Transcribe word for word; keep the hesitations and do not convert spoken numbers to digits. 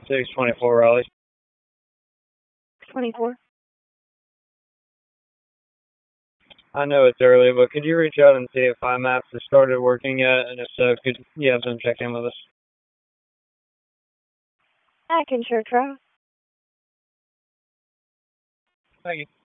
six twenty-four Raleigh. twenty-four. I know it's early, but could you reach out and see if iMaps has started working yet? And if so, could you have them check in with us? I can sure try. Thank you.